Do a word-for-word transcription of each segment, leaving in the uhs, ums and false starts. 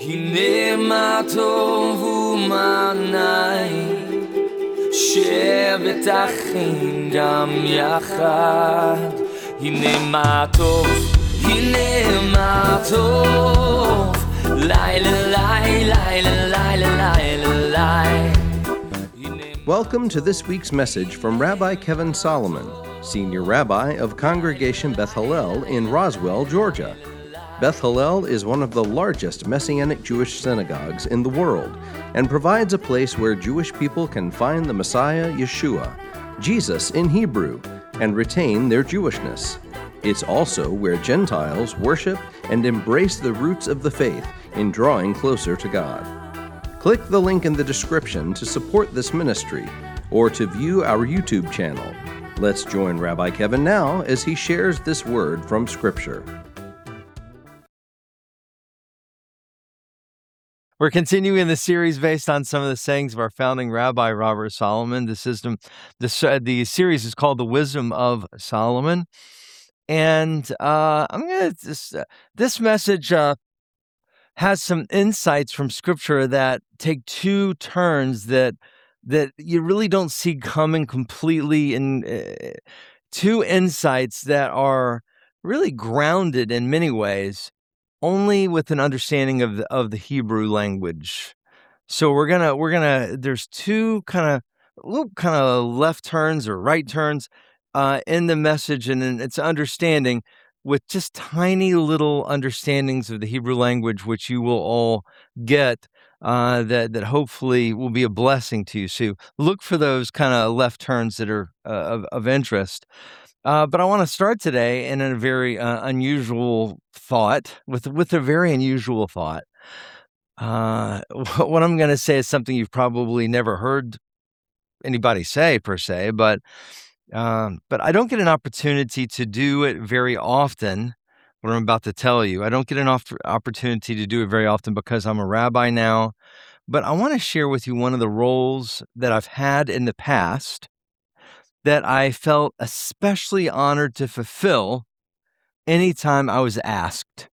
הנה מה טוב ומה נעים, שבת אחים גם יחד. הנה מה טוב, הנה מה טוב, לילה לילה לילה לילה לילה. Welcome to this week's message from Rabbi Kevin Solomon, Senior Rabbi of Congregation Beth Hallel in Roswell, Georgia. Beth Hallel is one of the largest Messianic Jewish synagogues in the world and provides a place where Jewish people can find the Messiah, Yeshua, Jesus in Hebrew, and retain their Jewishness. It's also where Gentiles worship and embrace the roots of the faith in drawing closer to God. Click the link in the description to support this ministry or to view our YouTube channel. Let's join Rabbi Kevin now as he shares this word from Scripture. We're continuing the series based on some of the sayings of our founding Rabbi, Robert Solomon. The system, the, uh, the series is called The Wisdom of Solomon. And uh, I'm going to, this, uh, this message uh, has some insights from Scripture that take two turns that that you really don't see coming completely, in uh, two insights that are really grounded in many ways only with an understanding of the, of the Hebrew language. So we're gonna we're gonna there's two kind of little kind of left turns or right turns uh, in the message, and in its understanding with just tiny little understandings of the Hebrew language, which you will all get, uh, that that hopefully will be a blessing to you. So look for those kind of left turns that are uh, of, of interest. Uh, but I want to start today in a very uh, unusual thought, with with a very unusual thought. Uh, what I'm going to say is something you've probably never heard anybody say per se, but um, but I don't get an opportunity to do it very often. What I'm about to tell you, I don't get an off- opportunity to do it very often because I'm a rabbi now. But I want to share with you one of the roles that I've had in the past that I felt especially honored to fulfill anytime I was asked.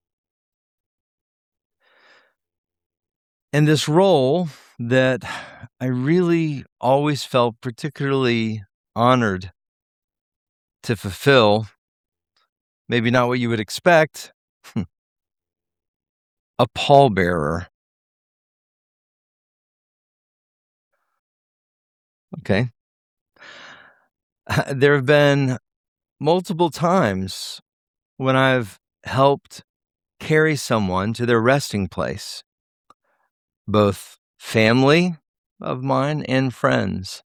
And this role that I really always felt particularly honored to fulfill, maybe not what you would expect, a pallbearer. Okay. There have been multiple times when I've helped carry someone to their resting place, both family of mine and friends.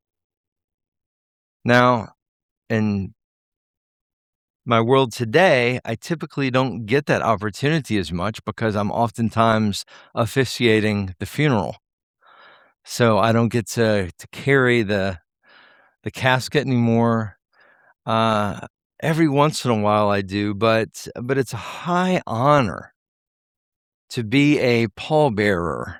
Now, in my world today, I typically don't get that opportunity as much because I'm oftentimes officiating the funeral. So I don't get to, to carry the the casket anymore. Uh, every once in a while I do, but but it's a high honor to be a pallbearer.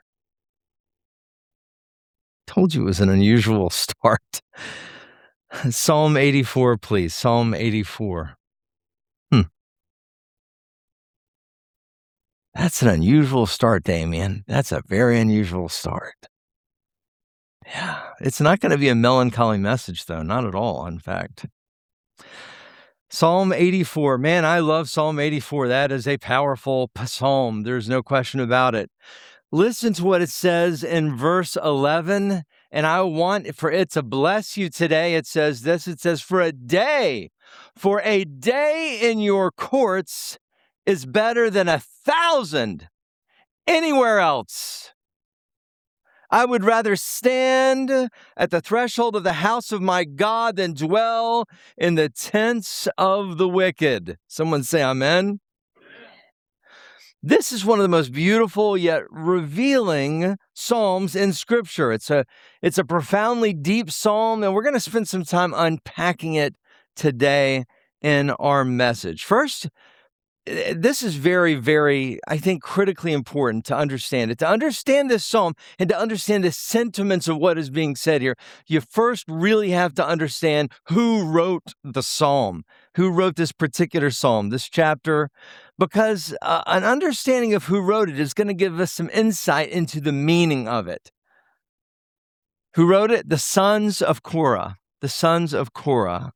Told you it was an unusual start. Psalm eighty-four, please. Psalm eighty-four. Hmm. That's an unusual start, Damien. That's a very unusual start. Yeah, it's not going to be a melancholy message, though. Not at all, in fact. Psalm eighty-four. Man, I love Psalm eighty-four. That is a powerful psalm. There's no question about it. Listen to what it says in verse eleven, and I want for it to bless you today. It says this, it says, for a day, for a day in your courts is better than a thousand anywhere else. I would rather stand at the threshold of the house of my God than dwell in the tents of the wicked. Someone say amen. This is one of the most beautiful yet revealing psalms in Scripture. It's a, it's a profoundly deep psalm, and we're going to spend some time unpacking it today in our message. First, this is very, very, I think, critically important to understand it. To understand this psalm and to understand the sentiments of what is being said here, you first really have to understand who wrote the psalm, who wrote this particular psalm, this chapter, because uh, an understanding of who wrote it is going to give us some insight into the meaning of it. Who wrote it? The sons of Korah. The sons of Korah.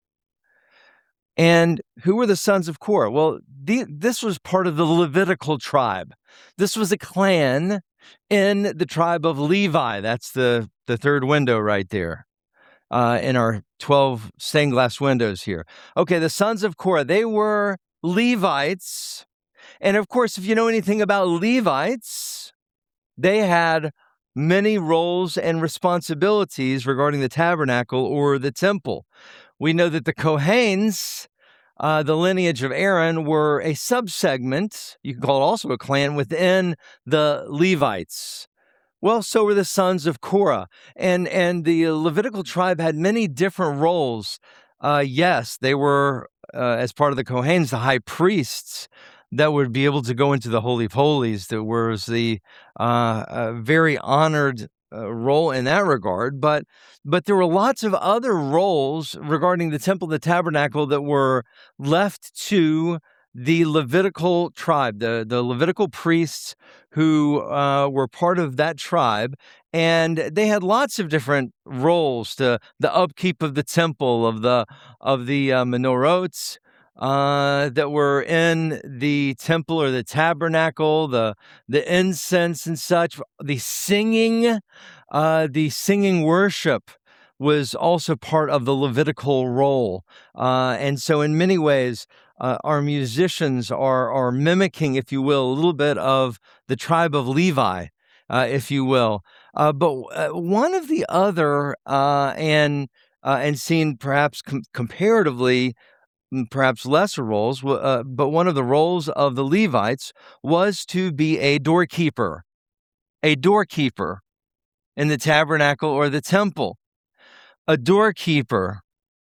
And who were the sons of Korah? Well, the, this was part of the Levitical tribe. This was a clan in the tribe of Levi. That's the, the third window right there uh, in our twelve stained glass windows here. Okay, the sons of Korah, they were Levites. And of course, if you know anything about Levites, they had many roles and responsibilities regarding the tabernacle or the temple. We know that the Kohanes, uh, the lineage of Aaron, were a subsegment, you can call it also a clan, within the Levites. Well, so were the sons of Korah. And, and the Levitical tribe had many different roles. Uh, yes, they were, uh, as part of the Kohanes, the high priests that would be able to go into the Holy of Holies. That was the uh, uh, very honored uh, role in that regard. But but there were lots of other roles regarding the temple, the tabernacle, that were left to the Levitical tribe, the, the Levitical priests who uh, were part of that tribe. And they had lots of different roles: to the upkeep of the temple, of the of the uh, menorahs, uh, that were in the temple or the tabernacle, the the incense and such, the singing, uh, the singing worship was also part of the Levitical role. Uh, and so in many ways, uh, our musicians are, are mimicking, if you will, a little bit of the tribe of Levi, uh, if you will. Uh, but uh, one of the other, uh, and uh, and seen perhaps com- comparatively, perhaps lesser roles, uh, but one of the roles of the Levites was to be a doorkeeper, a doorkeeper in the tabernacle or the temple. A doorkeeper.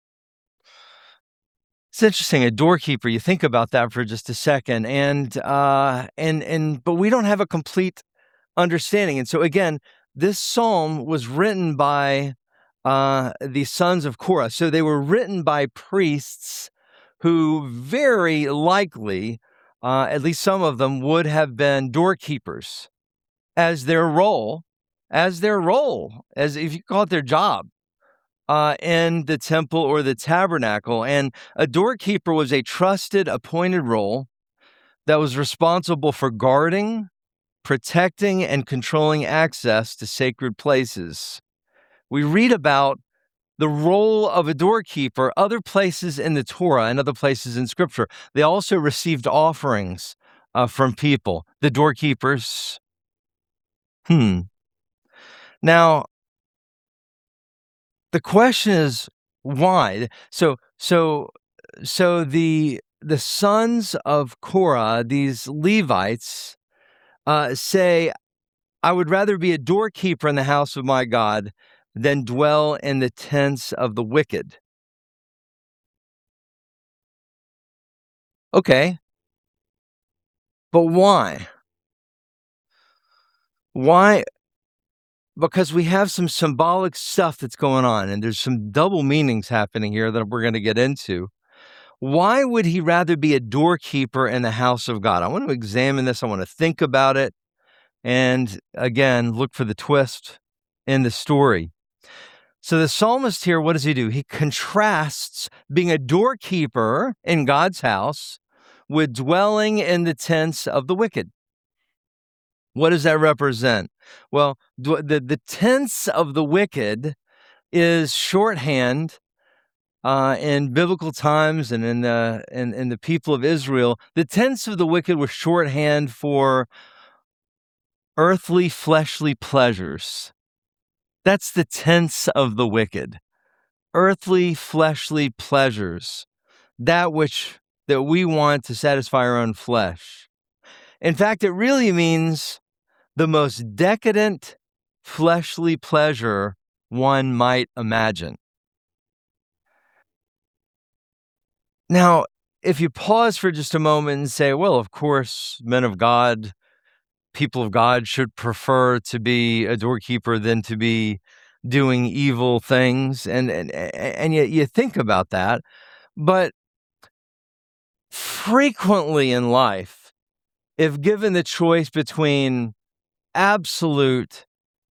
It's interesting, a doorkeeper. You think about that for just a second, and uh, and and but we don't have a complete understanding. And so again, this psalm was written by uh, the sons of Korah. So they were written by priests who very likely, uh, at least some of them, would have been doorkeepers as their role, as their role, as if you call it their job, uh, in the temple or the tabernacle. And a doorkeeper was a trusted, appointed role that was responsible for guarding, protecting, and controlling access to sacred places. We read about the role of a doorkeeper other places in the Torah and other places in Scripture. They also received offerings uh, from people, the doorkeepers. Hmm. Now, the question is why? So, so, so the the sons of Korah, these Levites, uh, say, "I would rather be a doorkeeper in the house of my God than dwell in the tents of the wicked." Okay, but why? Why? Because we have some symbolic stuff that's going on, and there's some double meanings happening here that we're going to get into. Why would he rather be a doorkeeper in the house of God? I want to examine this. I want to think about it. And again, look for the twist in the story. So the psalmist here, what does he do? He contrasts being a doorkeeper in God's house with dwelling in the tents of the wicked. What does that represent? Well, the, the tents of the wicked is shorthand uh, in biblical times and in the, in, in the people of Israel. The tents of the wicked were shorthand for earthly, fleshly pleasures. That's the tents of the wicked. Earthly, fleshly pleasures. That which that we want to satisfy our own flesh. In fact, it really means the most decadent fleshly pleasure one might imagine. Now, if you pause for just a moment and say, well, of course, men of God, people of God should prefer to be a doorkeeper than to be doing evil things. And, and, and you, you think about that, but frequently in life, if given the choice between absolute,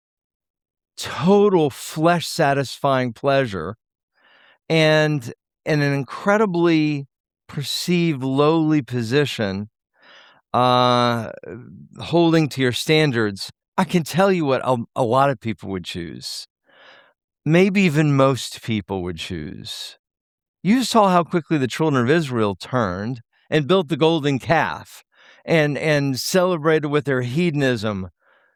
total flesh-satisfying pleasure and, and an incredibly perceived lowly position, uh, holding to your standards, I can tell you what a, a lot of people would choose. Maybe even most people would choose. You saw how quickly the children of Israel turned and built the golden calf and, and celebrated with their hedonism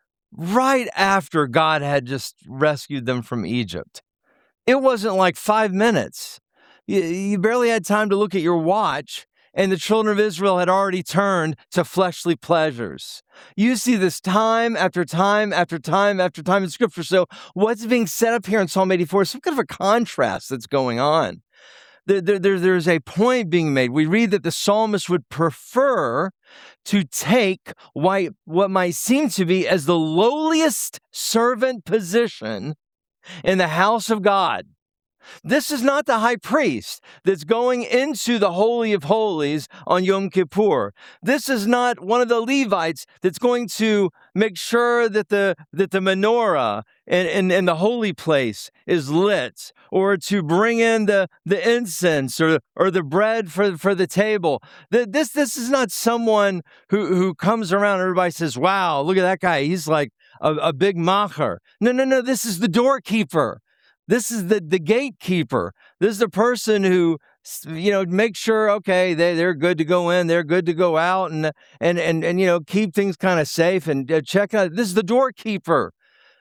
right after God had just rescued them from Egypt. It wasn't like five minutes. You, you barely had time to look at your watch, and the children of Israel had already turned to fleshly pleasures. You see this time after time after time after time in Scripture. So what's being set up here in Psalm eighty-four is some kind of a contrast that's going on. There, there, there's a point being made. We read that the psalmist would prefer to take what might seem to be as the lowliest servant position in the house of God. This is not the high priest that's going into the Holy of Holies on Yom Kippur. This is not one of the Levites that's going to make sure that the that the menorah and, and, and the holy place is lit, or to bring in the, the incense or, or the bread for, for the table. This, this is not someone who, who comes around and everybody says, wow, look at that guy. He's like a, a big macher. No, no, no. This is the doorkeeper. This is the, the gatekeeper. This is the person who, you know, make sure, okay, they, they're good to go in, they're good to go out, and, and, and, and you know, keep things kind of safe and uh, check out. This is the doorkeeper.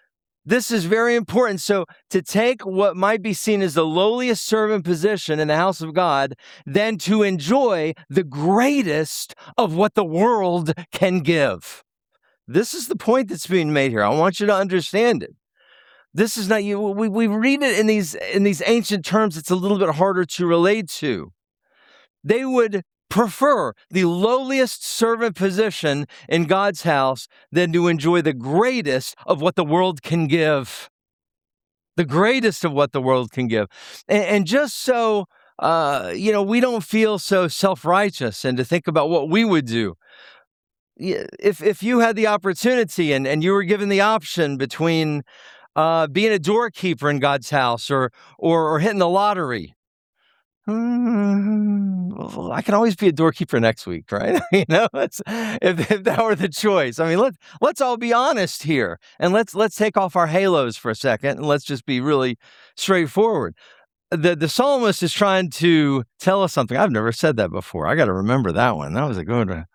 This is very important. So to take what might be seen as the lowliest servant position in the house of God, then to enjoy the greatest of what the world can give. This is the point that's being made here. I want you to understand it. This is not you. We, we read it in these in these ancient terms. It's a little bit harder to relate to. They would prefer the lowliest servant position in God's house than to enjoy the greatest of what the world can give. The greatest of what the world can give. And, and just so, uh, you know, we don't feel so self-righteous and to think about what we would do. If, if you had the opportunity and, and you were given the option between Uh, being a doorkeeper in God's house, or or, or hitting the lottery. Hmm, well, I can always be a doorkeeper next week, right? you know, it's, if, if that were the choice. I mean, let's let's all be honest here, and let's let's take off our halos for a second, and let's just be really straightforward. The the psalmist is trying to tell us something. I've never said that before. I got to remember that one. That was a good one.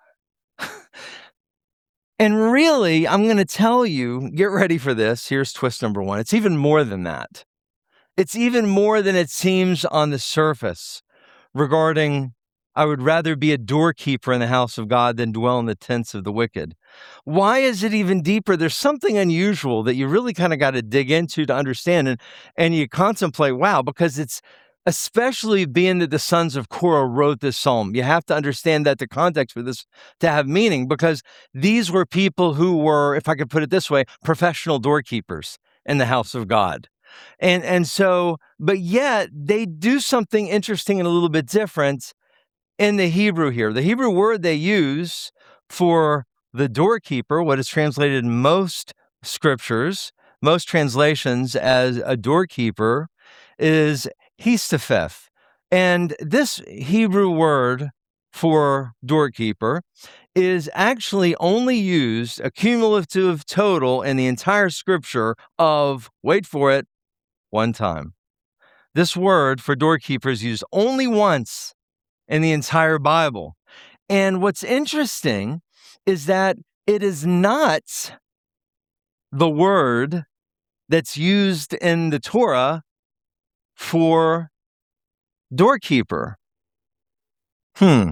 And really, I'm going to tell you, get ready for this. Here's twist number one. It's even more than that. It's even more than it seems on the surface regarding, I would rather be a doorkeeper in the house of God than dwell in the tents of the wicked. Why is it even deeper? There's something unusual that you really kind of got to dig into to understand, and, and you contemplate, wow, because it's, especially being that the sons of Korah wrote this psalm. You have to understand that the context for this to have meaning, because these were people who were, if I could put it this way, professional doorkeepers in the house of God. And, and so, but yet they do something interesting and a little bit different in the Hebrew here. The Hebrew word they use for the doorkeeper, what is translated in most scriptures, most translations as a doorkeeper, is Histopheth. And this Hebrew word for doorkeeper is actually only used, a cumulative total in the entire scripture of, wait for it, one time. This word for doorkeeper is used only once in the entire Bible. And what's interesting is that it is not the word that's used in the Torah for doorkeeper. Hmm.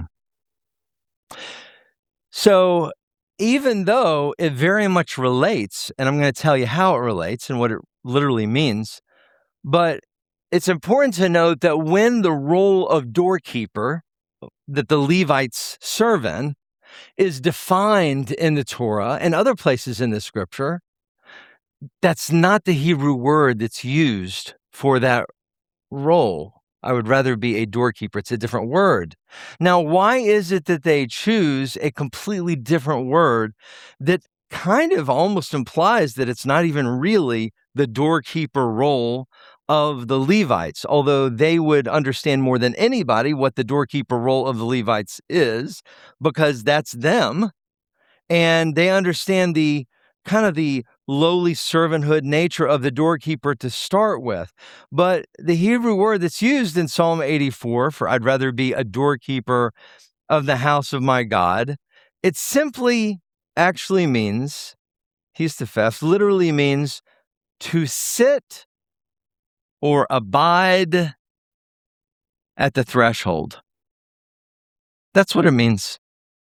So even though it very much relates, and I'm going to tell you how it relates and what it literally means, but it's important to note that when the role of doorkeeper that the Levites serve in is defined in the Torah and other places in the scripture, that's not the Hebrew word that's used for that role. I would rather be a doorkeeper. It's a different word. Now, why is it that they choose a completely different word that kind of almost implies that it's not even really the doorkeeper role of the Levites, although they would understand more than anybody what the doorkeeper role of the Levites is, because that's them. And they understand the kind of the lowly servanthood nature of the doorkeeper to start with. But the Hebrew word that's used in Psalm eighty-four for I'd rather be a doorkeeper of the house of my God, it simply actually means, histafeth, literally means to sit or abide at the threshold. That's what it means.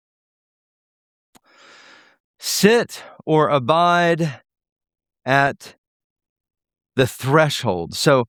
Sit or abide at the threshold. So,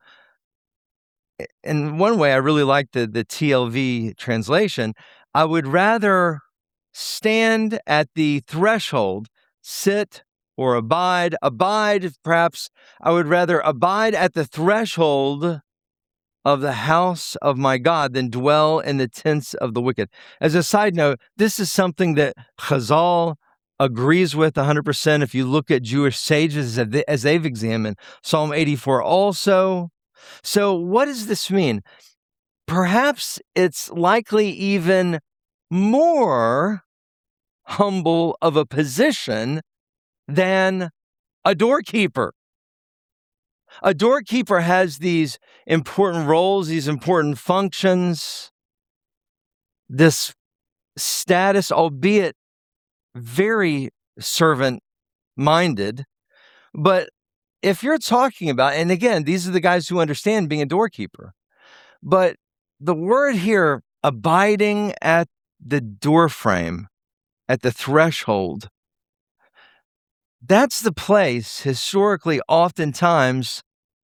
in one way, I really like the, the T L V translation. I would rather stand at the threshold, sit or abide. Abide, perhaps, I would rather abide at the threshold of the house of my God than dwell in the tents of the wicked. As a side note, this is something that Chazal agrees with one hundred percent. If you look at Jewish sages as, they, as they've examined Psalm eighty-four also. So what does this mean? Perhaps it's likely even more humble of a position than a doorkeeper. A doorkeeper has these important roles, these important functions, this status, albeit very servant-minded. But if you're talking about, and again, these are the guys who understand being a doorkeeper, but the word here, abiding at the doorframe, at the threshold, that's the place, historically, oftentimes,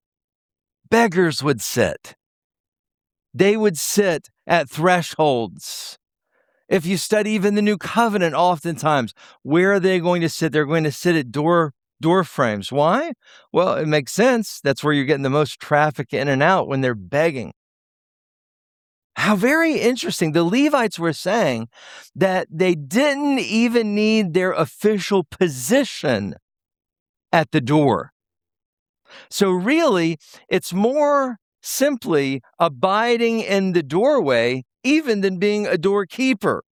beggars would sit. They would sit at thresholds. If you study even the New Covenant, oftentimes, where are they going to sit? They're going to sit at door door frames. Why? Well, it makes sense. That's where you're getting the most traffic in and out when they're begging. How very interesting. The Levites were saying that they didn't even need their official position at the door. So really, it's more simply abiding in the doorway, even than being a doorkeeper.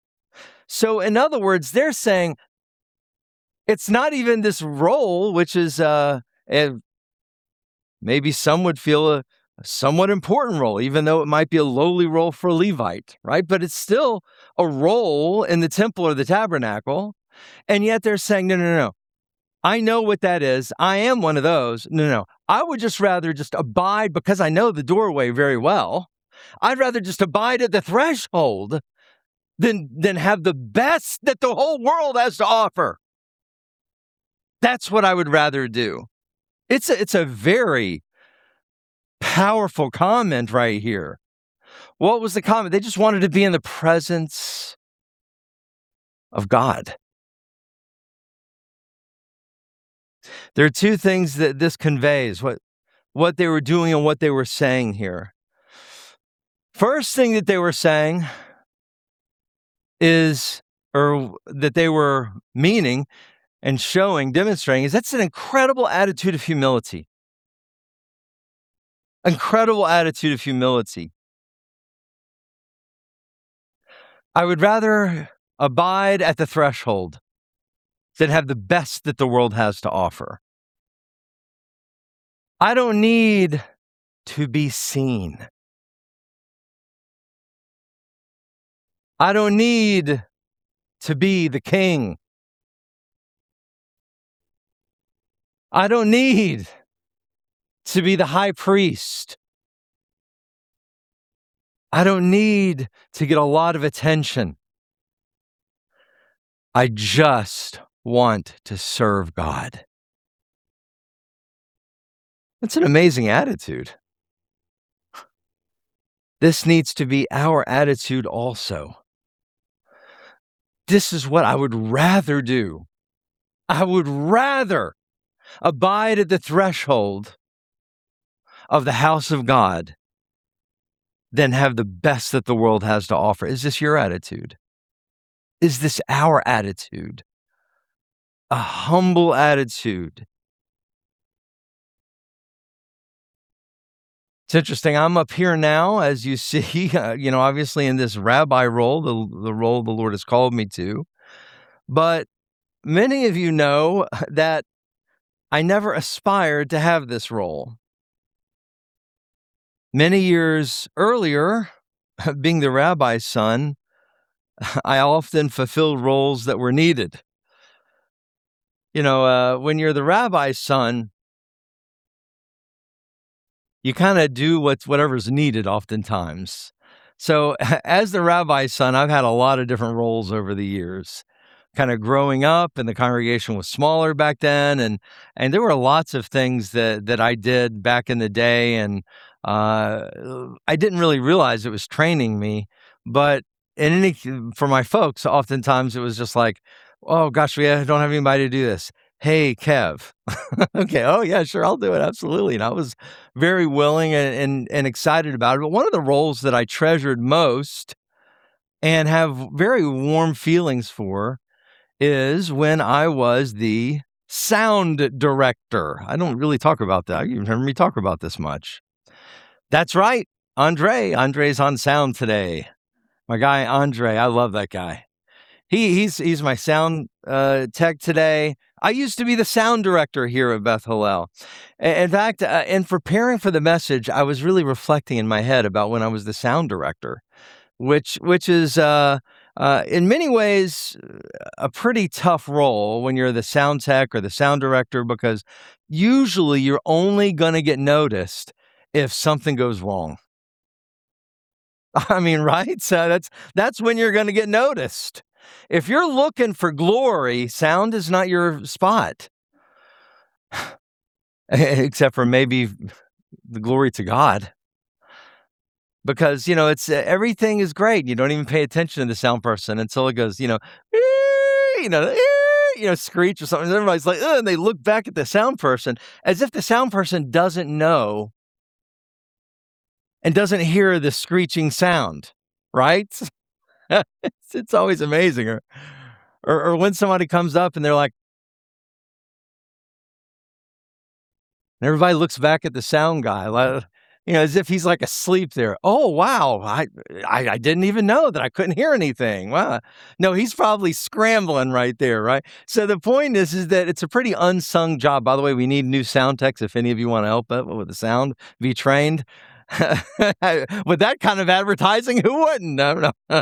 So in other words, they're saying it's not even this role, which is uh, a, maybe some would feel a, a somewhat important role, even though it might be a lowly role for a Levite, right? But it's still a role in the temple or the tabernacle. And yet they're saying, no, no, no, no. I know what that is. I am one of those. No, no, no. I would just rather just abide because I know the doorway very well. I'd rather just abide at the threshold than, than have the best that the whole world has to offer. That's what I would rather do. It's a, it's a very powerful comment right here. What was the comment? They just wanted to be in the presence of God. There are two things that this conveys, what, what they were doing and what they were saying here. First thing that they were saying is, or that they were meaning and showing, demonstrating, is that's an incredible attitude of humility. Incredible attitude of humility. I would rather abide at the threshold than have the best that the world has to offer. I don't need to be seen. I don't need to be the king. I don't need to be the high priest. I don't need to get a lot of attention. I just want to serve God. That's an amazing attitude. This needs to be our attitude also. This is what I would rather do. I would rather abide at the threshold of the house of God than have the best that the world has to offer. Is this your attitude? Is this our attitude? A humble attitude. It's interesting. I'm up here now, as you see, uh, you know, obviously in this rabbi role, the, the role the Lord has called me to. But many of you know that I never aspired to have this role. Many years earlier, being the rabbi's son, I often fulfilled roles that were needed. You know, uh, when you're the rabbi's son, you kind of do what's whatever's needed oftentimes. So as the rabbi's son, I've had a lot of different roles over the years. Kind of growing up, and the congregation was smaller back then, and and there were lots of things that that I did back in the day, and uh, I didn't really realize it was training me. But in any for my folks, oftentimes it was just like, oh gosh, we don't have anybody to do this. Hey, Kev. Okay. Oh, yeah, sure. I'll do it. Absolutely. And I was very willing and, and, and excited about it. But one of the roles that I treasured most and have very warm feelings for is when I was the sound director. I don't really talk about that. You've heard me talk about this much. That's right. Andre. Andre's on sound today. My guy, Andre. I love that guy. He he's he's my sound uh, tech today. I used to be the sound director here at Beth Hillel. In fact, uh, in preparing for the message, I was really reflecting in my head about when I was the sound director, which which is uh, uh, in many ways a pretty tough role when you're the sound tech or the sound director, because usually you're only going to get noticed if something goes wrong. I mean, right? So that's that's when you're going to get noticed. If you're looking for glory, sound is not your spot. Except for maybe the glory to God. Because, you know, it's uh, everything is great. You don't even pay attention to the sound person until it goes, you know, you know, you know, screech or something. Everybody's like, ugh, and they look back at the sound person as if the sound person doesn't know and doesn't hear the screeching sound, right? it's, it's always amazing. Or, or, or when somebody comes up and they're like, and everybody looks back at the sound guy, like, you know, as if he's like asleep there. Oh, wow. I, I, I didn't even know that I couldn't hear anything. Wow. No, he's probably scrambling right there, right? So the point is, is that it's a pretty unsung job. By the way, we need new sound techs. If any of you want to help out with the sound, be trained. With that kind of advertising, who wouldn't? No, no.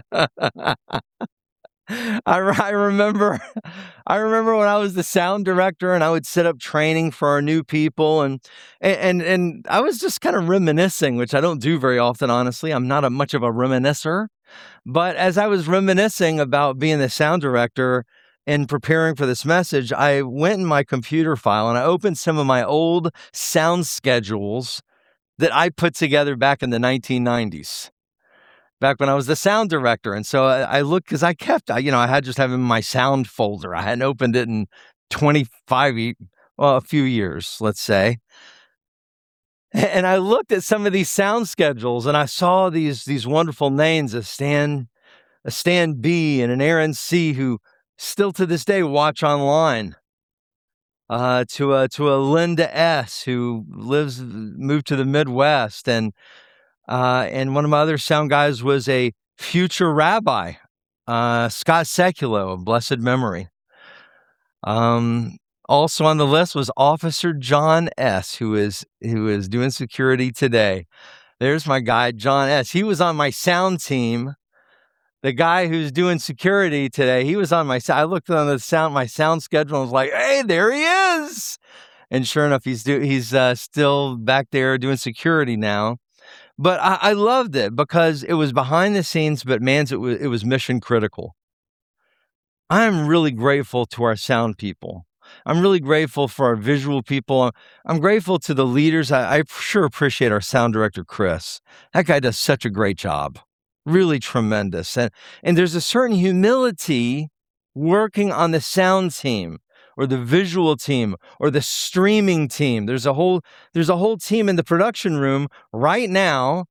I, I remember I remember when I was the sound director and I would set up training for our new people, and and and I was just kind of reminiscing, which I don't do very often, honestly. I'm not a much of a reminiscer. But as I was reminiscing about being the sound director and preparing for this message, I went in my computer file and I opened some of my old sound schedules that I put together back in the nineteen nineties. Back when I was the sound director. And so I, I looked, because I kept, you know, I had just having my sound folder. I hadn't opened it in twenty-five, well, a few years, let's say. And I looked at some of these sound schedules and I saw these these wonderful names, a Stan, a Stan B and an Aaron C, who still to this day watch online. Uh, to a to a Linda S, who lives moved to the Midwest, and Uh, and one of my other sound guys was a future rabbi, uh, Scott Sekulow of blessed memory. Um, also on the list was Officer John S, who is who is doing security today. There's my guy, John S. He was on my sound team. The guy who's doing security today, he was on my. I looked on the sound my sound schedule and was like, "Hey, there he is!" And sure enough, he's do he's uh, still back there doing security now. But I, I loved it because it was behind the scenes, but man, it was, it was mission critical. I'm really grateful to our sound people. I'm really grateful for our visual people. I'm grateful to the leaders. I, I sure appreciate our sound director, Chris. That guy does such a great job. Really tremendous. And, and there's a certain humility working on the sound team, or the visual team, or the streaming team. There's a whole there's a whole team in the production room right now,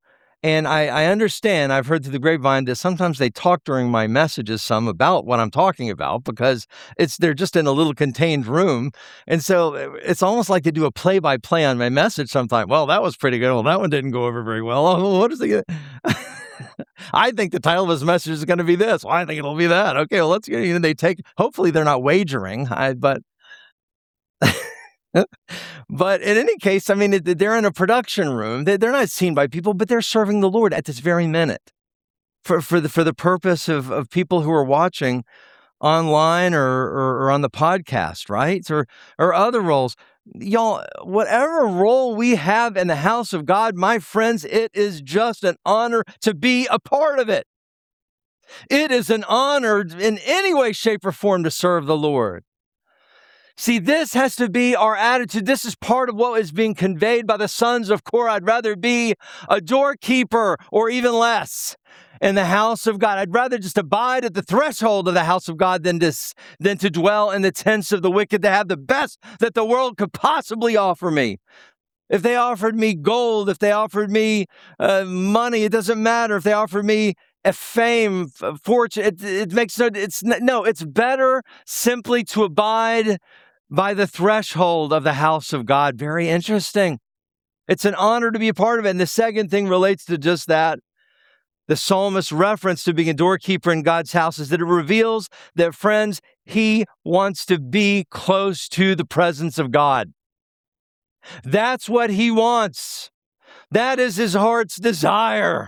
And I, I understand, I've heard through the grapevine that sometimes they talk during my messages some about what I'm talking about because it's they're just in a little contained room. And so it's almost like they do a play-by-play on my message sometimes. Well, that was pretty good. Well, that one didn't go over very well. Oh, what is it? I think the title of his message is going to be this. Well, I think it'll be that. Okay, well, let's get it. They take, hopefully they're not wagering, I, but... But in any case, I mean, they're in a production room. They're not seen by people, but they're serving the Lord at this very minute for, for, the, for the purpose of, of people who are watching online or, or, or on the podcast, right? Or, or other roles. Y'all, whatever role we have in the house of God, my friends, it is just an honor to be a part of it. It is an honor in any way, shape, or form to serve the Lord. See, this has to be our attitude. This is part of what is being conveyed by the sons of Korah. I'd rather be a doorkeeper or even less in the house of God. I'd rather just abide at the threshold of the house of God than to, than to dwell in the tents of the wicked, to have the best that the world could possibly offer me. If they offered me gold, if they offered me uh, money, it doesn't matter. If they offered me a fame, a fortune, it, it makes no, it's no, it's better simply to abide by the threshold of the house of God. Very interesting. It's an honor to be a part of it. And the second thing relates to just that. The psalmist's reference to being a doorkeeper in God's house is that it reveals that, friends, he wants to be close to the presence of God. That's what he wants. That is his heart's desire.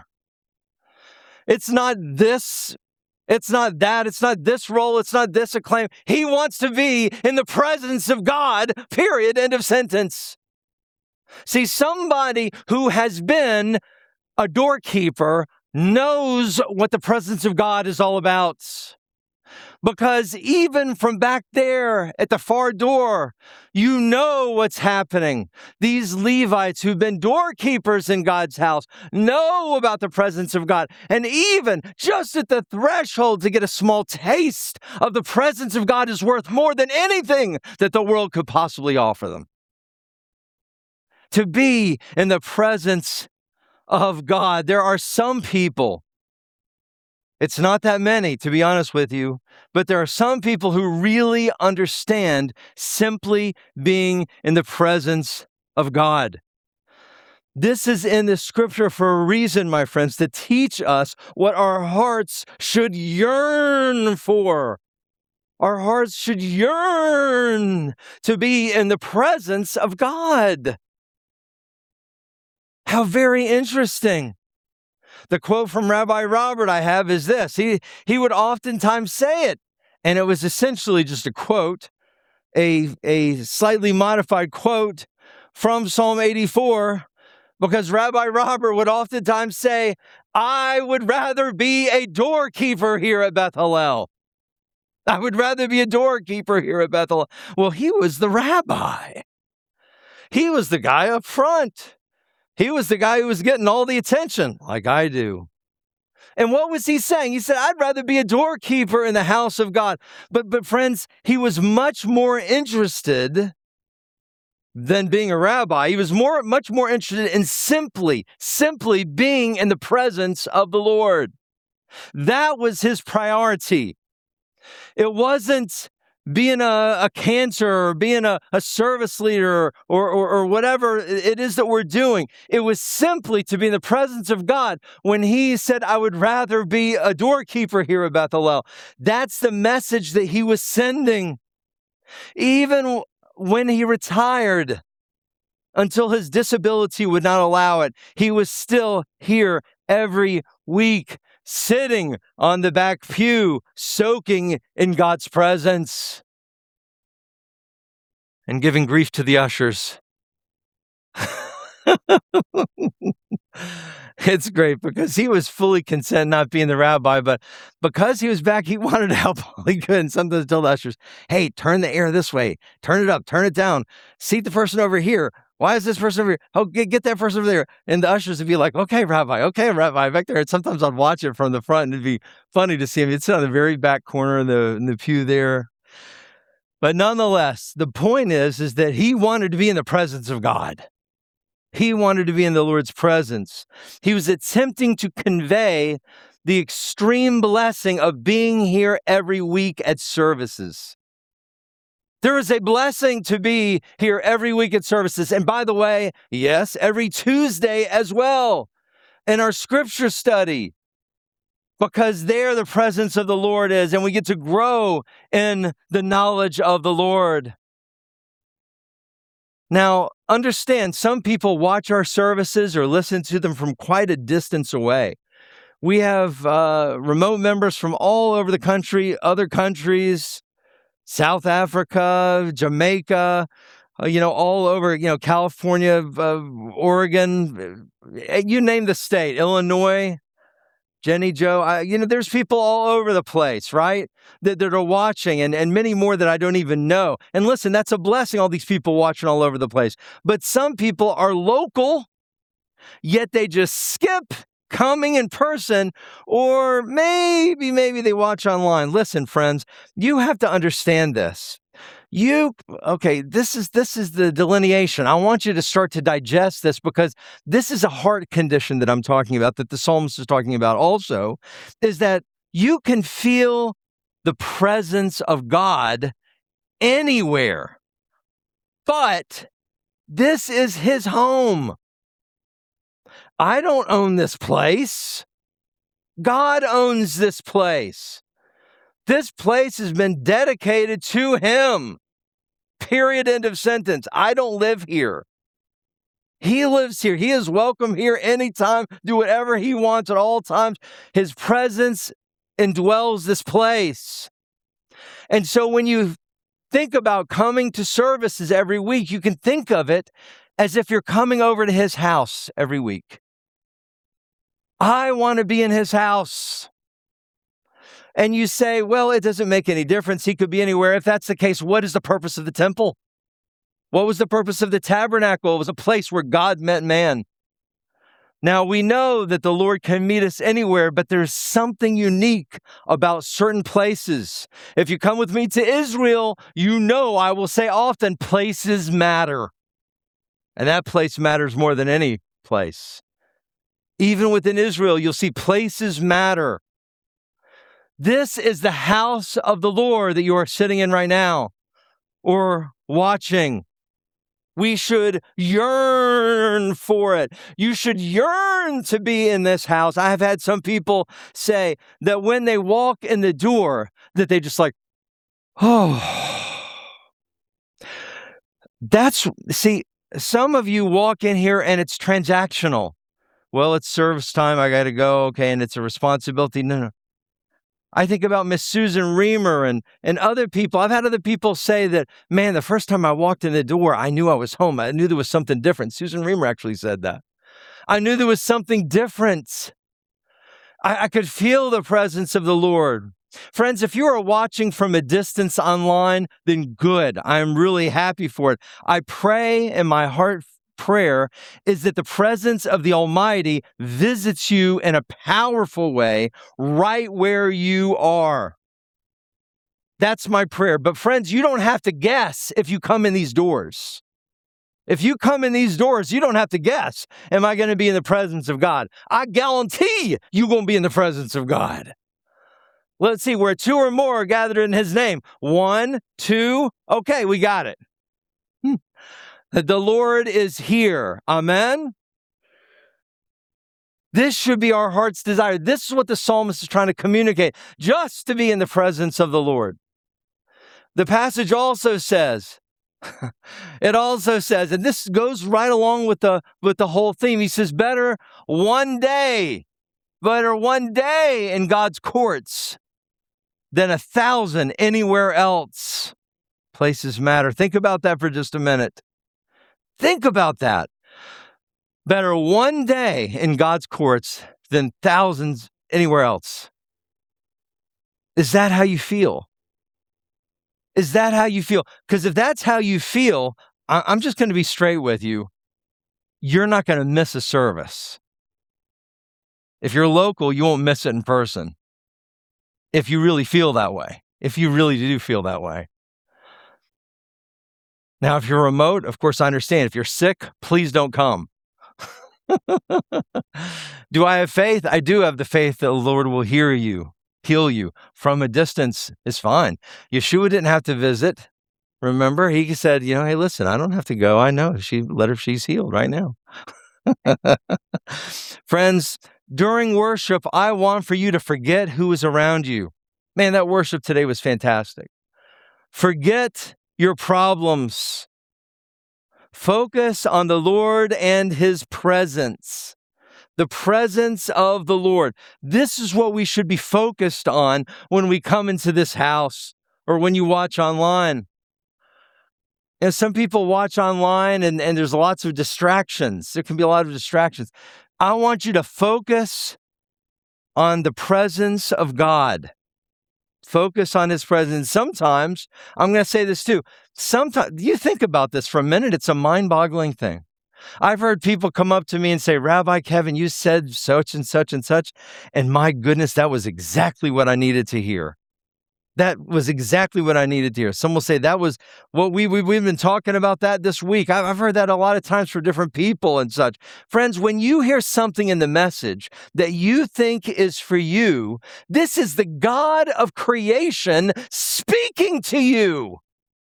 It's not this, it's not that, it's not this role, it's not this acclaim. He wants to be in the presence of God, period, end of sentence. See, somebody who has been a doorkeeper knows what the presence of God is all about. Because even from back there at the far door, you know what's happening. These Levites who've been doorkeepers in God's house know about the presence of God. And even just at the threshold to get a small taste of the presence of God is worth more than anything that the world could possibly offer them. To be in the presence of God, there are some people, it's not that many, to be honest with you, but there are some people who really understand simply being in the presence of God. This is in the scripture for a reason, my friends, to teach us what our hearts should yearn for. Our hearts should yearn to be in the presence of God. How very interesting. The quote from Rabbi Robert I have is this. He, he would oftentimes say it, and it was essentially just a quote, a, a slightly modified quote from Psalm eighty-four, because Rabbi Robert would oftentimes say, I would rather be a doorkeeper here at Beth Hallel. I would rather be a doorkeeper here at Beth Hallel. Well, he was the rabbi. He was the guy up front. He was the guy who was getting all the attention, like I do. And what was he saying? He said, I'd rather be a doorkeeper in the house of God. But, but friends, he was much more interested than being a rabbi. He was more, much more interested in simply, simply being in the presence of the Lord. That was his priority. It wasn't being a, a cantor or being a, a service leader or, or, or whatever it is that we're doing. It was simply to be in the presence of God. When he said, I would rather be a doorkeeper here at Beth Hallel, that's the message that he was sending. Even when he retired, until his disability would not allow it, he was still here every week, sitting on the back pew, soaking in God's presence and giving grief to the ushers. It's great because he was fully content not being the rabbi, but because he was back, he wanted to help all he could. And sometimes tell the ushers, hey, turn the air this way, turn it up, turn it down, seat the person over here. Why is this person over here? Oh, get, get that person over there. And the ushers would be like, okay, Rabbi, okay, Rabbi, back there. And sometimes I'd watch it from the front and it'd be funny to see him. He'd sit on the very back corner in the, in the pew there. But nonetheless, the point is, is that he wanted to be in the presence of God. He wanted to be in the Lord's presence. He was attempting to convey the extreme blessing of being here every week at services. There is a blessing to be here every week at services. And by the way, yes, every Tuesday as well in our scripture study, because there the presence of the Lord is, and we get to grow in the knowledge of the Lord. Now, understand, some people watch our services or listen to them from quite a distance away. We have uh, remote members from all over the country, other countries, South Africa, Jamaica, uh, you know, all over, you know, California, uh, Oregon, uh, you name the state, Illinois, Jenny, Joe, I, you know, there's people all over the place, right, that, that are watching, and, and many more that I don't even know. And listen, that's a blessing, all these people watching all over the place. But some people are local, yet they just skip coming in person, or maybe, maybe they watch online. Listen, friends, you have to understand this. You, okay, this is this is the delineation. I want you to start to digest this, because this is a heart condition that I'm talking about, that the psalmist is talking about also, is that you can feel the presence of God anywhere, but this is his home. I don't own this place. God owns this place. This place has been dedicated to him. Period. End of sentence. I don't live here. He lives here. He is welcome here anytime. Do whatever he wants at all times. His presence indwells this place. And so when you think about coming to services every week, you can think of it as if you're coming over to his house every week. I want to be in his house. And you say, well, it doesn't make any difference. He could be anywhere. If that's the case, what is the purpose of the temple? What was the purpose of the tabernacle? It was a place where God met man. Now, we know that the Lord can meet us anywhere, but there's something unique about certain places. If you come with me to Israel, you know I will say often, places matter. And that place matters more than any place. Even within Israel, you'll see places matter. This is the house of the Lord that you are sitting in right now or watching. We should yearn for it. You should yearn to be in this house. I have had some people say that when they walk in the door, that they just like, oh. That's, see, some of you walk in here and it's transactional. Well, it's service time. I got to go. Okay. And it's a responsibility. No, no. I think about Miss Susan Reamer and, and other people. I've had other people say that, man, the first time I walked in the door, I knew I was home. I knew there was something different. Susan Reamer actually said that. I knew there was something different. I, I could feel the presence of the Lord. Friends, if you are watching from a distance online, then good. I'm really happy for it. I pray in my heart prayer is that the presence of the Almighty visits you in a powerful way right where you are. That's my prayer. But friends, you don't have to guess if you come in these doors. If you come in these doors, you don't have to guess, am I going to be in the presence of God? I guarantee you're going to be in the presence of God. Let's see, where two or more are gathered in his name. One, two, okay, we got it. Hmm. The Lord is here. Amen? This should be our heart's desire. This is what the psalmist is trying to communicate, just to be in the presence of the Lord. The passage also says, it also says, and this goes right along with the, with the whole theme. He says, better one day, better one day in God's courts than a thousand anywhere else. Places matter. Think about that for just a minute. Think about that. Better one day in God's courts than thousands anywhere else. Is that how you feel? Is that how you feel? Because if that's how you feel, I- I'm just going to be straight with you. You're not going to miss a service. If you're local, you won't miss it in person. If you really feel that way. If you really do feel that way. Now, if you're remote, of course, I understand. If you're sick, please don't come. Do I have faith? I do have the faith that the Lord will hear you, heal you from a distance. It's fine. Yeshua didn't have to visit. Remember, he said, you know, hey, listen, I don't have to go. I know. She let her, she's healed right now. Friends, during worship, I want for you to forget who is around you. Man, that worship today was fantastic. Forget your problems. Focus on the Lord and his presence. The presence of the Lord. This is what we should be focused on when we come into this house or when you watch online. And some people watch online and, and there's lots of distractions. There can be a lot of distractions. I want you to focus on the presence of God. Focus on his presence. Sometimes, I'm going to say this too, sometimes, you think about this for a minute, it's a mind-boggling thing. I've heard people come up to me and say, Rabbi Kevin, you said such and such and such, and my goodness, that was exactly what I needed to hear. That was exactly what I needed to hear. Some will say that was what we, we, we've been talking about that this week. I've, I've heard that a lot of times for different people and such. Friends, when you hear something in the message that you think is for you, this is the God of creation speaking to you.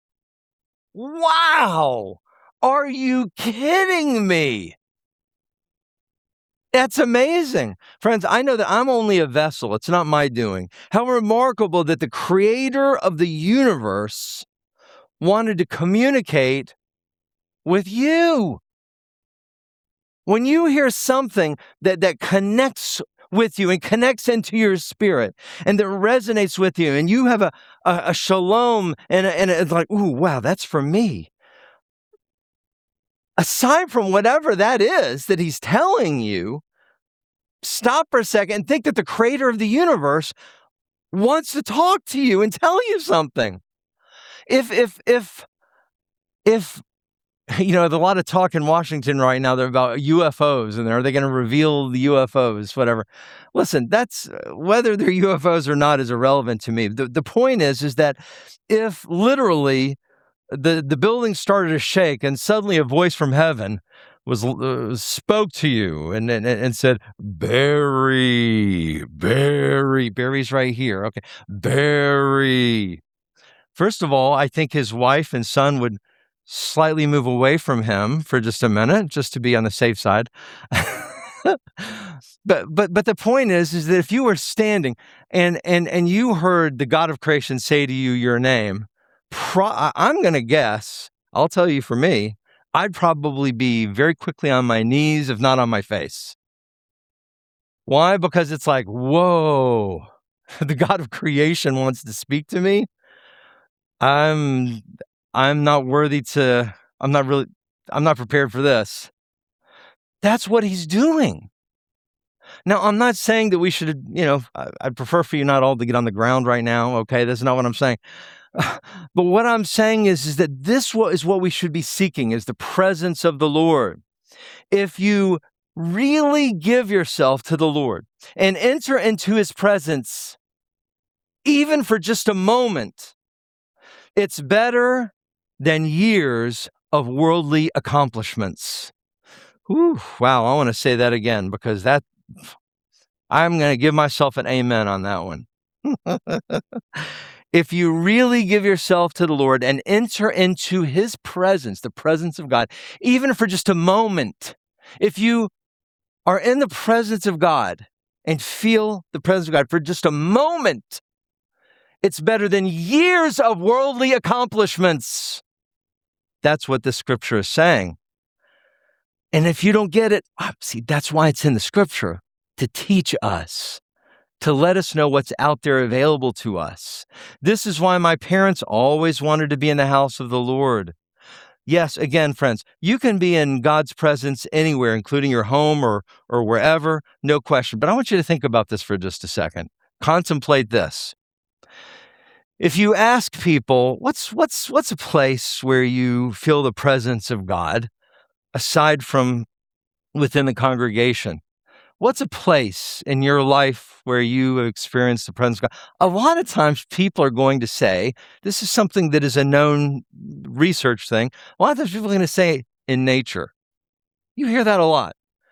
Wow! Are you kidding me? That's amazing. Friends, I know that I'm only a vessel. It's not my doing. How remarkable that the creator of the universe wanted to communicate with you. When you hear something that, that connects with you and connects into your spirit and that resonates with you and you have a, a, a shalom and, a, and it's like, ooh, wow, that's for me. Aside from whatever that is that he's telling you, stop for a second and think that the creator of the universe wants to talk to you and tell you something. If, if, if, if, you know, there's a lot of talk in Washington right now, they're about U F Os and are they going to reveal the U F Os, whatever. Listen, that's whether they're U F Os or not is irrelevant to me. The, the point is, is that if literally the, the building started to shake and suddenly a voice from heaven was uh, spoke to you and, and and said, Barry, Barry, Barry's right here. Okay, Barry. First of all, I think his wife and son would slightly move away from him for just a minute, just to be on the safe side. But but but the point is, is that if you were standing and and and you heard the God of creation say to you your name, pro- I'm going to guess, I'll tell you for me, I'd probably be very quickly on my knees, if not on my face. Why? Because it's like, whoa, the God of creation wants to speak to me. I'm I'm not worthy to, I'm not really, I'm not prepared for this. That's what he's doing. Now, I'm not saying that we should, you know, I, I'd prefer for you not all to get on the ground right now. Okay, that's not what I'm saying. But what I'm saying is, is that this is what we should be seeking, is the presence of the Lord. If you really give yourself to the Lord and enter into his presence, even for just a moment, it's better than years of worldly accomplishments. Whew, wow, I want to say that again because that I'm going to give myself an amen on that one. If you really give yourself to the Lord and enter into his presence, the presence of God, even for just a moment, if you are in the presence of God and feel the presence of God for just a moment, it's better than years of worldly accomplishments. That's what the scripture is saying. And if you don't get it, see, that's why it's in the scripture, to teach us, to let us know what's out there available to us. This is why my parents always wanted to be in the house of the Lord. Yes, again, friends, you can be in God's presence anywhere, including your home or, or wherever, no question. But I want you to think about this for just a second. Contemplate this. If you ask people, what's what's what's a place where you feel the presence of God, aside from within the congregation? What's a place in your life where you experience the presence of God? A lot of times people are going to say, this is something that is a known research thing. A lot of times people are going to say in nature. You hear that a lot.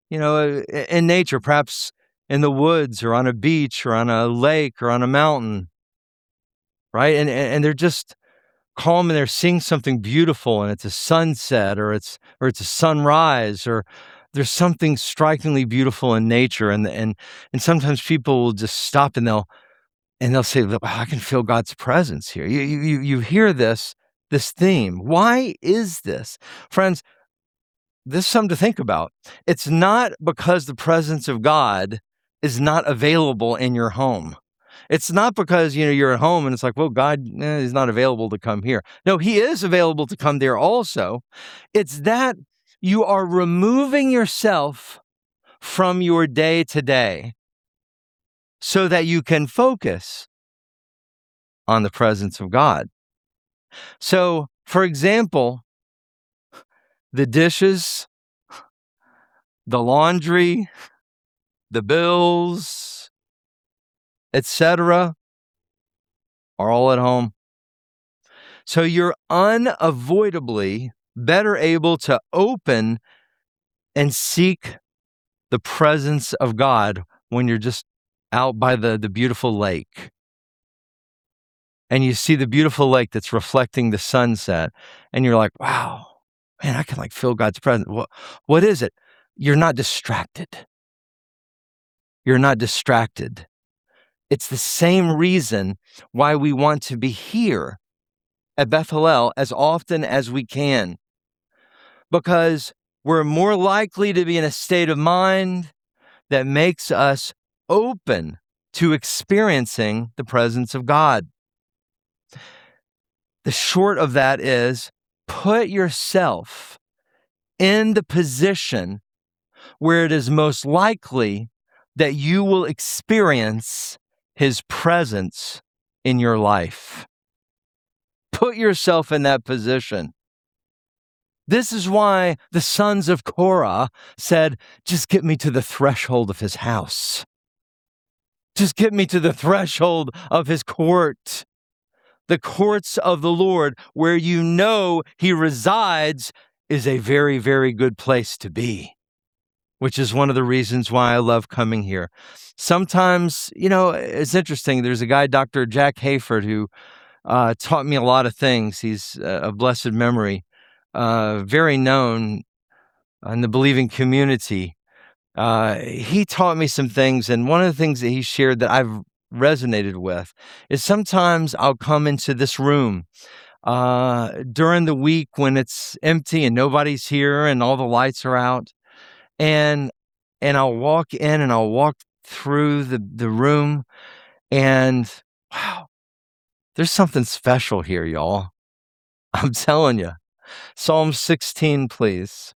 you know, i- in nature, perhaps in the woods or on a beach or on a lake or on a mountain, right? And and and they're just calm and they're seeing something beautiful, and it's a sunset or it's or it's a sunrise, or there's something strikingly beautiful in nature, and and and sometimes people will just stop and they'll and they'll say, "Look, I can feel God's presence here." You you you you hear this this theme. Why is this? Friends, this is something to think about. It's not because the presence of God is not available in your home. It's not because, you know, you're at home and it's like, well, God eh, is not available to come here. No, he is available to come there also. It's that you are removing yourself from your day to day so that you can focus on the presence of God. So, for example, the dishes, the laundry, the bills, et cetera, are all at home. So you're unavoidably better able to open and seek the presence of God when you're just out by the, the beautiful lake. And you see the beautiful lake that's reflecting the sunset. And you're like, wow, man, I can like feel God's presence. What, what is it? You're not distracted. You're not distracted. It's the same reason why we want to be here at Beth Hallel as often as we can, because we're more likely to be in a state of mind that makes us open to experiencing the presence of God. The short of that is, put yourself in the position where it is most likely that you will experience his presence in your life. Put yourself in that position. This is why the sons of Korah said, just get me to the threshold of his house. Just get me to the threshold of his court. The courts of the Lord, where you know he resides, is a very, very good place to be, which is one of the reasons why I love coming here. Sometimes, you know, it's interesting. There's a guy, Doctor Jack Hayford, who uh, taught me a lot of things. He's uh, of blessed memory, uh, very known in the believing community. Uh, he taught me some things, and one of the things that he shared that I've resonated with is sometimes I'll come into this room uh, during the week when it's empty and nobody's here and all the lights are out, and and I'll walk in and I'll walk through the, the room, and wow, there's something special here, y'all. I'm telling you. Psalm sixteen, please.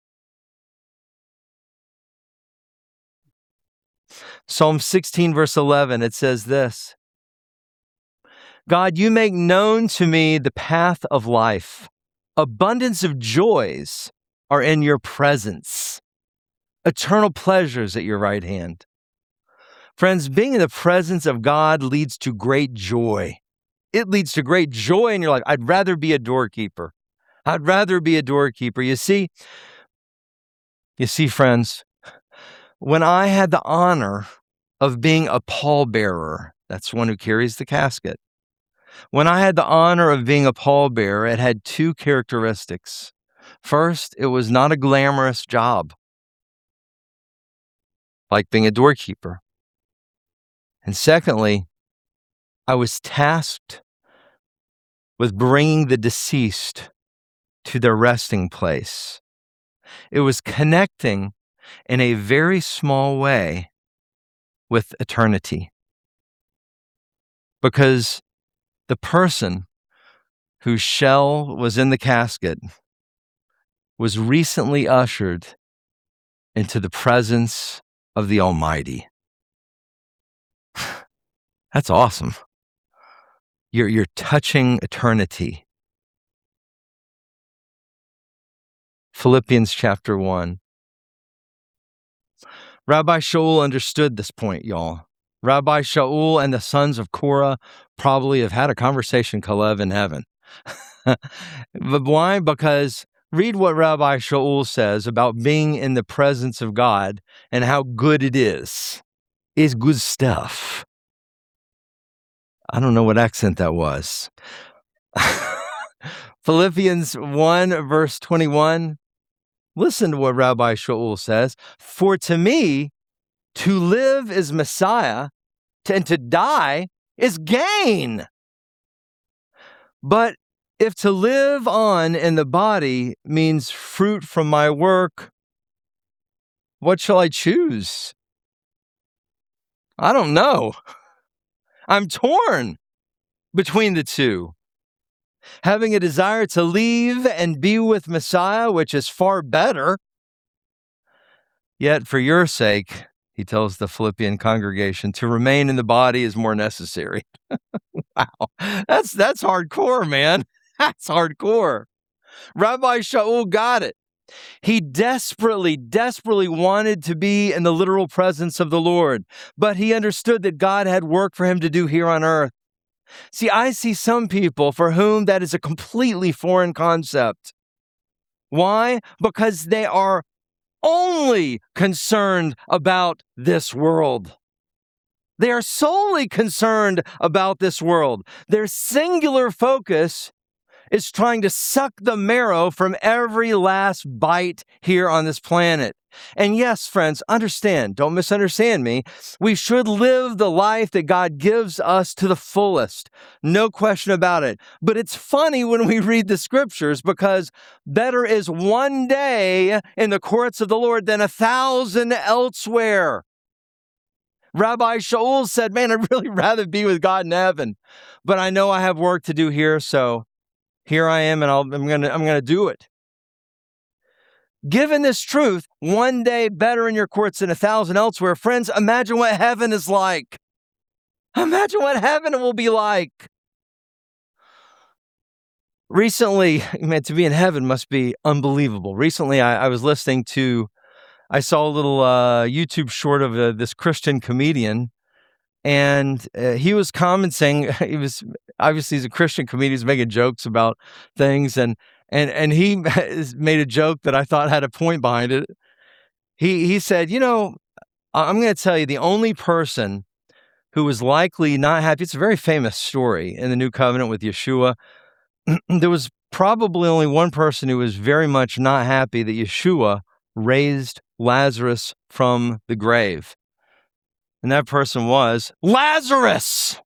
Psalm sixteen, verse eleven, it says this: God, you make known to me the path of life. Abundance of joys are in your presence. Eternal pleasures at your right hand. Friends, being in the presence of God leads to great joy. It leads to great joy, and you're like, I'd rather be a doorkeeper. I'd rather be a doorkeeper. You see, you see, friends, when I had the honor of being a pallbearer, that's one who carries the casket. When I had the honor of being a pallbearer, it had two characteristics. First, it was not a glamorous job, like being a doorkeeper. And secondly, I was tasked with bringing the deceased to their resting place. It was connecting in a very small way with eternity. Because the person whose shell was in the casket was recently ushered into the presence of the Almighty. That's awesome. You're, you're touching eternity. Philippians chapter one. Rabbi Shaul understood this point, y'all. Rabbi Shaul and the sons of Korah probably have had a conversation, Kalev, in heaven. But why? Because Read what Rabbi Shaul says about being in the presence of God and how good it is. It's good stuff. I don't know what accent that was. Philippians one, verse twenty-one. Listen to what Rabbi Shaul says. For to me, to live is Messiah, and to die is gain. But if to live on in the body means fruit from my work, what shall I choose? I don't know. I'm torn between the two. Having a desire to leave and be with Messiah, which is far better. Yet for your sake, he tells the Philippian congregation, to remain in the body is more necessary. Wow, that's that's hardcore, man. That's hardcore. Rabbi Shaul got it. He desperately, desperately wanted to be in the literal presence of the Lord, but he understood that God had work for him to do here on earth. See, I see some people for whom that is a completely foreign concept. Why? Because they are only concerned about this world. They are solely concerned about this world. Their singular focus is trying to suck the marrow from every last bite here on this planet. And yes, friends, understand, don't misunderstand me. We should live the life that God gives us to the fullest. No question about it. But it's funny when we read the scriptures because better is one day in the courts of the Lord than a thousand elsewhere. Rabbi Shaul said, man, I'd really rather be with God in heaven, but I know I have work to do here, so here I am, and I'll, I'm going to I'm going to do it. Given this truth, one day better in your courts than a thousand elsewhere, friends, imagine what heaven is like. Imagine what heaven will be like. Recently, man, to be in heaven must be unbelievable. Recently, I, I was listening to, I saw a little uh, YouTube short of uh, this Christian comedian, and uh, he was commenting. He was obviously he's a Christian comedian. He's making jokes about things, and and and he made a joke that I thought had a point behind it. He he said, you know, I'm going to tell you the only person who was likely not happy. It's a very famous story in the New Covenant with Yeshua. There was probably only one person who was very much not happy that Yeshua raised Lazarus from the grave. And that person was Lazarus.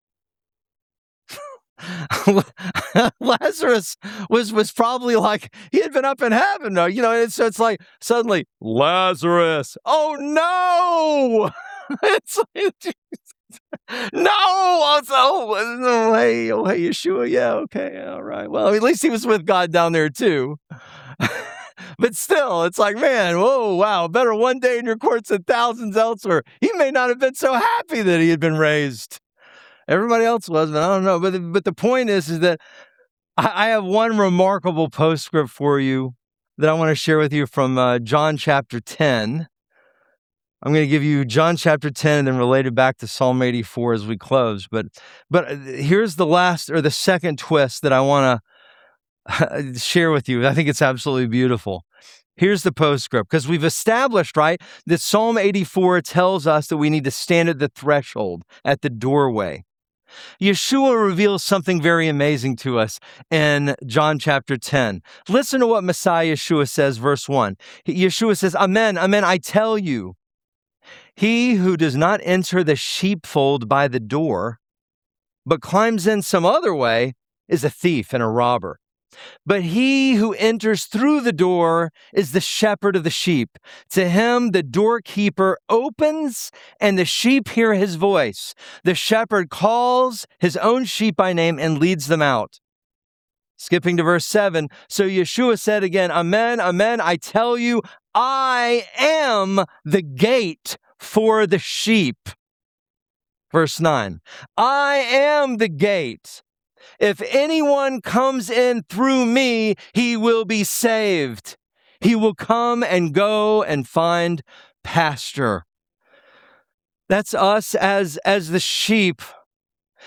Lazarus was was probably like, he had been up in heaven, though, you know, and so it's like suddenly, Lazarus, oh no! It's like, no! Also, oh, hey, oh, hey, Yeshua, yeah, okay, all right. Well, at least he was with God down there, too. But still, it's like, man, whoa, wow, better one day in your courts than thousands elsewhere. He may not have been so happy that he had been raised. Everybody else was, but I don't know. But the, but the point is, is that I, I have one remarkable postscript for you that I want to share with you from uh, John chapter ten. I'm going to give you John chapter ten and then relate it back to Psalm eighty-four as we close. But but here's the last or the second twist that I want to share with you. I think it's absolutely beautiful. Here's the postscript, because we've established, right, that Psalm eighty-four tells us that we need to stand at the threshold, at the doorway. Yeshua reveals something very amazing to us in John chapter ten. Listen to what Messiah Yeshua says, verse one. Yeshua says, Amen, amen, I tell you, he who does not enter the sheepfold by the door, but climbs in some other way, is a thief and a robber. But he who enters through the door is the shepherd of the sheep. To him the doorkeeper opens, and the sheep hear his voice. The shepherd calls his own sheep by name and leads them out. Skipping to verse seven, so Yeshua said again, Amen, amen, I tell you, I am the gate for the sheep. Verse nine, I am the gate. If anyone comes in through me, he will be saved. He will come and go and find pasture. That's us as, as the sheep.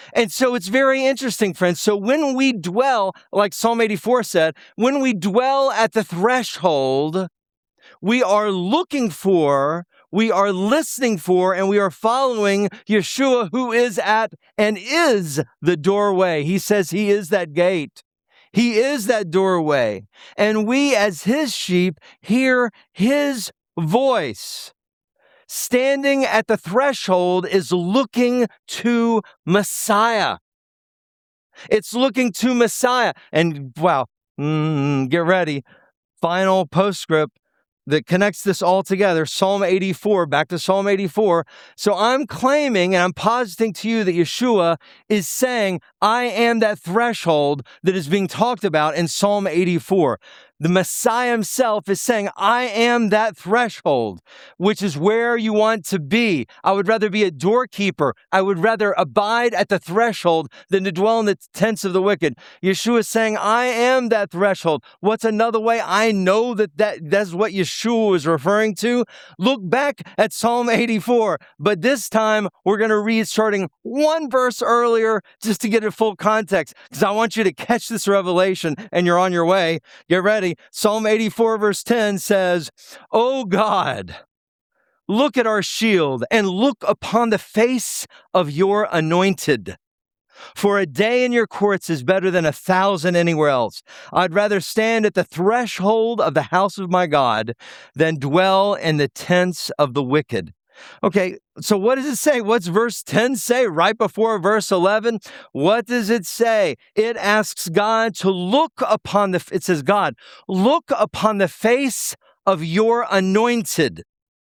And so it's very interesting, friends. So when we dwell, like Psalm eighty-four said, when we dwell at the threshold, we are looking for, we are listening for, and we are following Yeshua, who is at and is the doorway. He says he is that gate. He is that doorway. And we, as his sheep, hear his voice. Standing at the threshold is looking to Messiah. It's looking to Messiah. And wow, mm, get ready. Final postscript that connects this all together, Psalm eighty-four, back to Psalm eighty-four. So I'm claiming and I'm positing to you that Yeshua is saying, I am that threshold that is being talked about in Psalm eighty-four. The Messiah himself is saying, I am that threshold, which is where you want to be. I would rather be a doorkeeper. I would rather abide at the threshold than to dwell in the tents of the wicked. Yeshua is saying, I am that threshold. What's another way I know that, that that's what Yeshua is referring to? Look back at Psalm eighty-four, but this time we're going to read starting one verse earlier just to get a full context, because I want you to catch this revelation and you're on your way. Get ready. Psalm eighty-four verse ten says, O God, look at our shield and look upon the face of your anointed. For a day in your courts is better than a thousand anywhere else. I'd rather stand at the threshold of the house of my God than dwell in the tents of the wicked. Okay, so what does it say? What's verse ten say right before verse eleven? What does it say? It asks God to look upon the, it says, God, look upon the face of your anointed.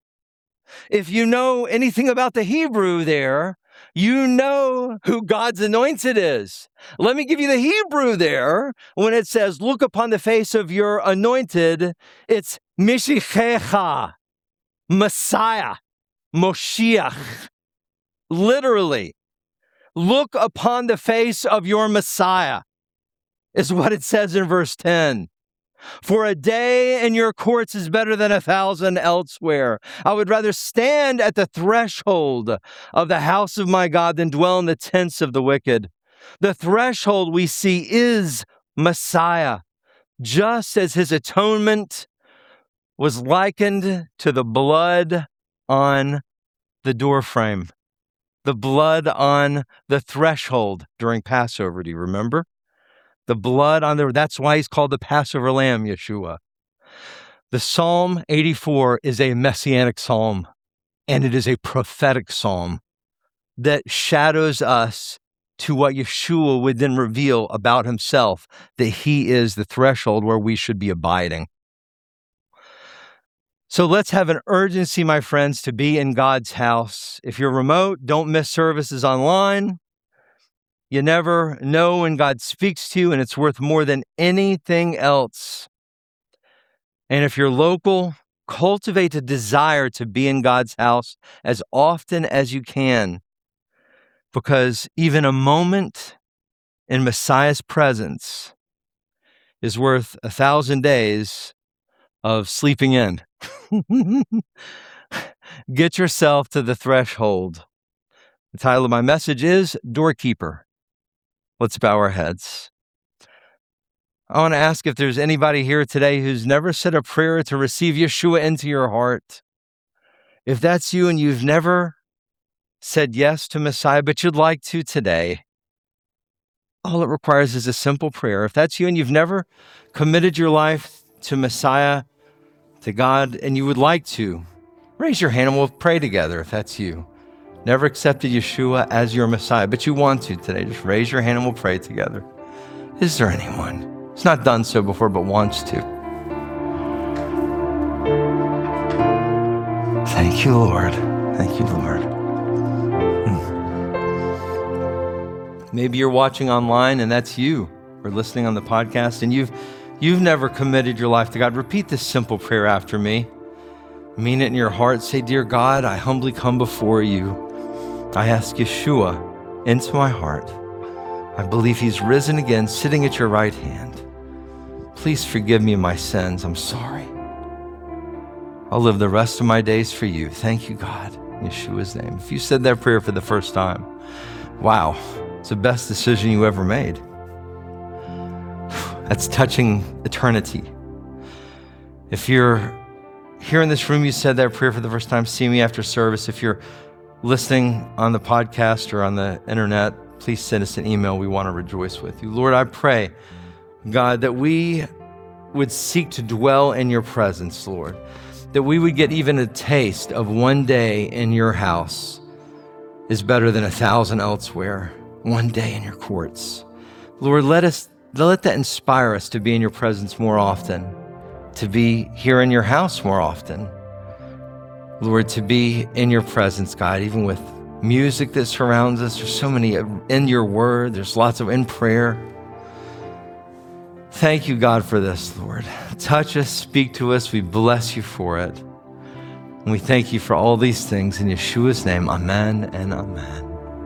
If you know anything about the Hebrew there, you know who God's anointed is. Let me give you the Hebrew there. When it says, look upon the face of your anointed, it's Mishichecha, Messiah. Moshiach, literally, look upon the face of your Messiah, is what it says in verse ten. For a day in your courts is better than a thousand elsewhere. I would rather stand at the threshold of the house of my God than dwell in the tents of the wicked. The threshold we see is Messiah, just as his atonement was likened to the blood on the doorframe, the blood on the threshold during Passover. Do you remember? The blood on the, that's why he's called the Passover Lamb, Yeshua. The Psalm eighty-four is a messianic psalm, and it is a prophetic psalm that shadows us to what Yeshua would then reveal about himself, that he is the threshold where we should be abiding. So let's have an urgency, my friends, to be in God's house. If you're remote, don't miss services online. You never know when God speaks to you, and it's worth more than anything else. And if you're local, cultivate a desire to be in God's house as often as you can, because even a moment in Messiah's presence is worth a thousand days of sleeping in. Get yourself to the threshold. The title of my message is Doorkeeper. Let's bow our heads. I want to ask if there's anybody here today who's never said a prayer to receive Yeshua into your heart. If that's you and you've never said yes to Messiah, but you'd like to today, all it requires is a simple prayer. If that's you and you've never committed your life to Messiah, to God, and you would like to, raise your hand and we'll pray together if that's you. Never accepted Yeshua as your Messiah, but you want to today, just raise your hand and we'll pray together. Is there anyone who's not done so before but wants to? Thank you, Lord. Thank you, Lord. Hmm. Maybe you're watching online and that's you, or listening on the podcast, and you've You've never committed your life to God. Repeat this simple prayer after me. Mean it in your heart. Say, Dear God, I humbly come before you. I ask Yeshua into my heart. I believe he's risen again, sitting at your right hand. Please forgive me my sins. I'm sorry. I'll live the rest of my days for you. Thank you, God, in Yeshua's name. If you said that prayer for the first time, wow, It's the best decision you ever made. That's touching eternity. If you're here in this room, you said that prayer for the first time, see me after service. If you're listening on the podcast or on the internet, please send us an email. We want to rejoice with you. Lord, I pray, God, that we would seek to dwell in your presence, Lord, that we would get even a taste of one day in your house is better than a thousand elsewhere. One day in your courts. Lord, let us let that inspire us to be in your presence more often, to be here in your house more often. Lord, to be in your presence, God, even with music that surrounds us. There's so many in your word. There's lots of in prayer. Thank you, God, for this, Lord. Touch us, speak to us. We bless you for it. And we thank you for all these things in Yeshua's name. Amen and amen.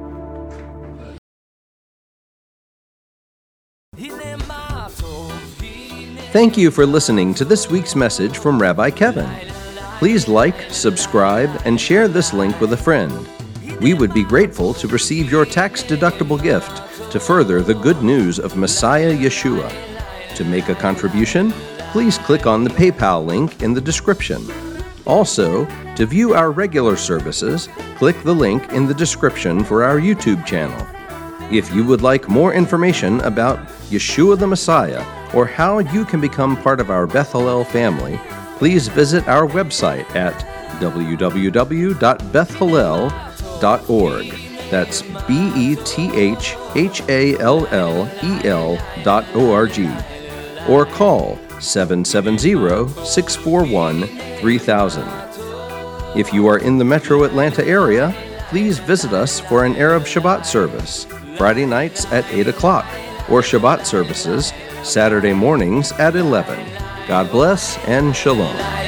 Thank you for listening to this week's message from Rabbi Kevin. Please like, subscribe, and share this link with a friend. We would be grateful to receive your tax-deductible gift to further the good news of Messiah Yeshua. To make a contribution, please click on the PayPal link in the description. Also, to view our regular services, click the link in the description for our YouTube channel. If you would like more information about Yeshua the Messiah or how you can become part of our Beth Hallel family, please visit our website at w w w dot beth hallel dot org. That's B E T H H A L L E L dot O R G. Or call seven seven zero, six four one, three thousand. If you are in the metro Atlanta area, please visit us for an Arab Shabbat service, Friday nights at eight o'clock, or Shabbat services, Saturday mornings at eleven. God bless and shalom.